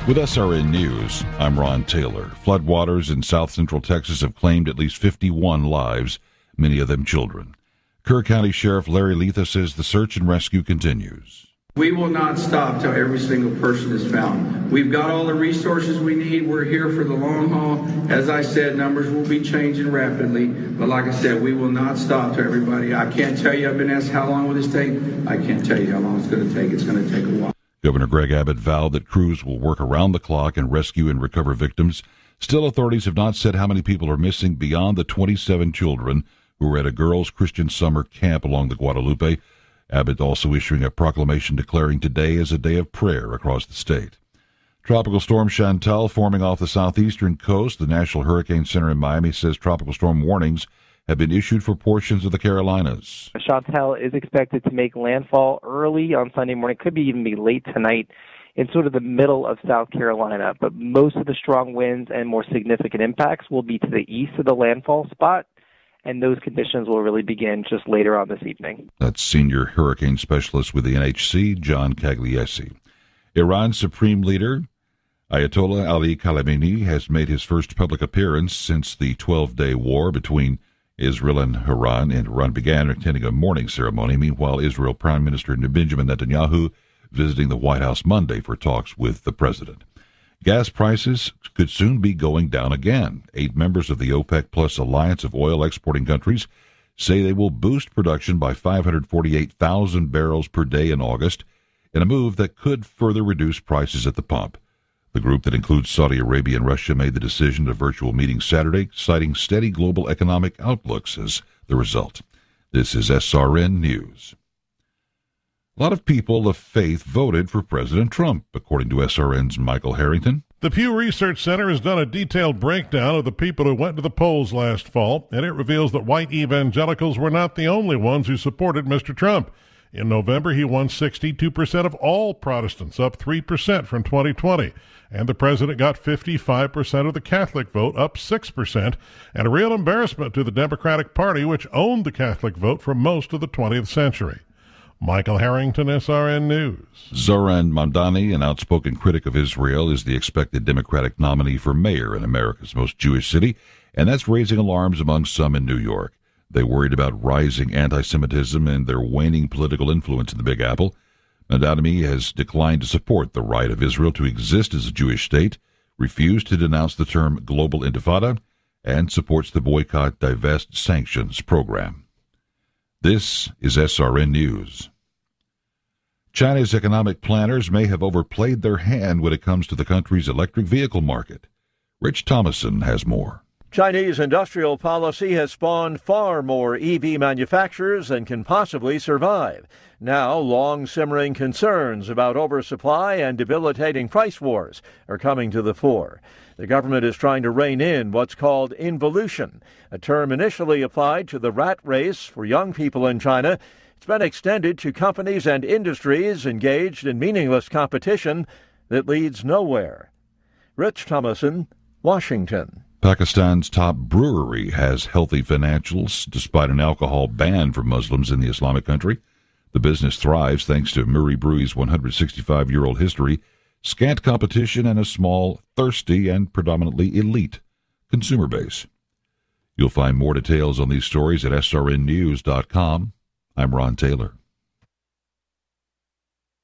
With SRN News, I'm Ron Taylor. Floodwaters in south-central Texas have claimed at least 51 lives, many of them children. Kerr County Sheriff Larry Letha says the search and rescue continues. We will not stop till every single person is found. We've got all the resources we need. We're here for the long haul. As I said, numbers will be changing rapidly. But like I said, we will not stop till everybody. I can't tell you. I've been asked how long will this take. I can't tell you how long it's going to take. It's going to take a while. Governor Greg Abbott vowed that crews will work around the clock and rescue and recover victims. Still, authorities have not said how many people are missing beyond the 27 children who were at a girls' Christian summer camp along the Guadalupe. Abbott also issuing a proclamation declaring today as a day of prayer across the state. Tropical storm Chantal forming off the southeastern coast. The National Hurricane Center in Miami says tropical storm warnings have been issued for portions of the Carolinas. Chantal is expected to make landfall early on Sunday morning, could be even be late tonight in sort of the middle of South Carolina. But most of the strong winds and more significant impacts will be to the east of the landfall spot, and those conditions will really begin just later on this evening. That's senior hurricane specialist with the NHC, John Cagliese. Iran's supreme leader, Ayatollah Ali Khamenei, has made his first public appearance since the 12-day war between Israel and Iran began attending a mourning ceremony. Meanwhile, Israel Prime Minister Benjamin Netanyahu visiting the White House Monday for talks with the president. Gas prices could soon be going down again. 8 members of the OPEC Plus alliance of oil exporting countries say they will boost production by 548,000 barrels per day in August, in a move that could further reduce prices at the pump. The group that includes Saudi Arabia and Russia made the decision at a virtual meeting Saturday, citing steady global economic outlooks as the result. This is SRN News. A lot of people of faith voted for President Trump, according to SRN's Michael Harrington. The Pew Research Center has done a detailed breakdown of the people who went to the polls last fall, and it reveals that white evangelicals were not the only ones who supported Mr. Trump. In November, he won 62% of all Protestants, up 3% from 2020. And the president got 55% of the Catholic vote, up 6%, and a real embarrassment to the Democratic Party, which owned the Catholic vote for most of the 20th century. Michael Harrington, SRN News. Zoran Mamdani, an outspoken critic of Israel, is the expected Democratic nominee for mayor in America's most Jewish city, and that's raising alarms among some in New York. They worried about rising anti-Semitism and their waning political influence in the Big Apple. Mamdani has declined to support the right of Israel to exist as a Jewish state, refused to denounce the term global intifada, and supports the boycott, divest, sanctions program. This is SRN News. China's economic planners may have overplayed their hand when it comes to the country's electric vehicle market. Rich Thomason has more. Chinese industrial policy has spawned far more EV manufacturers than can possibly survive. Now, long-simmering concerns about oversupply and debilitating price wars are coming to the fore. The government is trying to rein in what's called involution, a term initially applied to the rat race for young people in China. It's been extended to companies and industries engaged in meaningless competition that leads nowhere. Rich Thomason, Washington. Pakistan's top brewery has healthy financials despite an alcohol ban for Muslims in the Islamic country. The business thrives thanks to Muri Brewery's 165-year-old history, scant competition, and a small, thirsty, and predominantly elite consumer base. You'll find more details on these stories at srnnews.com. I'm Ron Taylor.